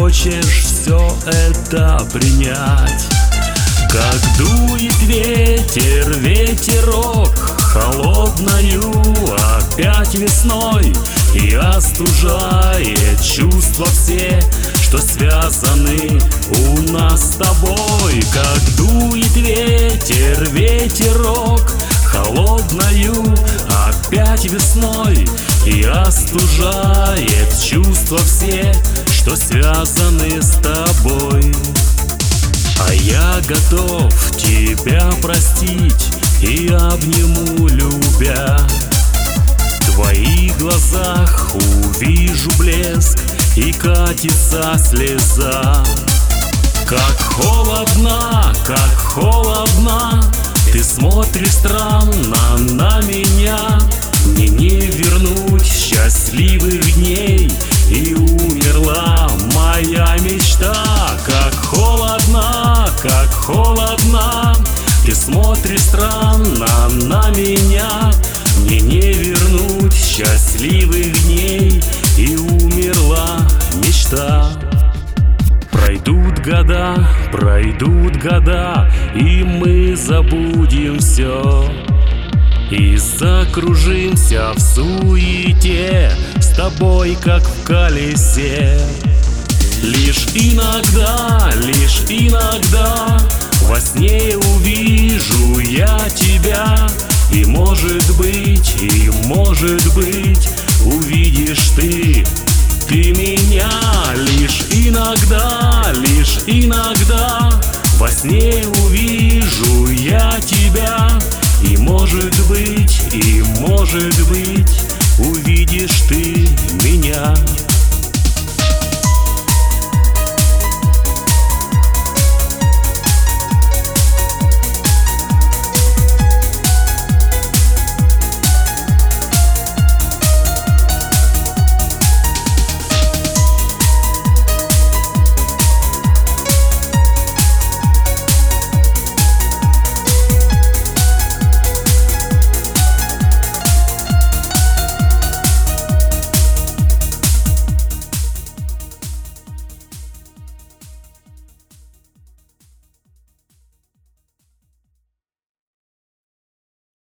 хочешь все это принять. Как дует ветер, ветерок холодною опять весной, и остужает чувства все, что связаны у нас с тобой. Как дует ветер, ветерок холодною опять весной, и остужает чувства все, что связаны с тобой. А я готов тебя простить и обниму, любя. В твоих глазах увижу блеск, и катится слеза. Как холодно, ты смотришь странно на меня. Мне не вернуть счастливых дней, и умерла моя мечта. Как холодно, ты смотришь странно на меня. Мне не вернуть счастливых дней, и умерла мечта. Пройдут года, и мы забудем все, и закружимся в суете с тобой, как в колесе. Лишь иногда во сне увижу я тебя, и может быть, увидишь ты меня. Лишь иногда во сне увижу я тебя, и может быть, увидишь ты меня.